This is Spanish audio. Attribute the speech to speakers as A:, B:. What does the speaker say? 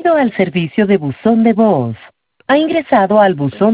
A: Bienvenido al servicio de buzón de voz. Ha ingresado al buzón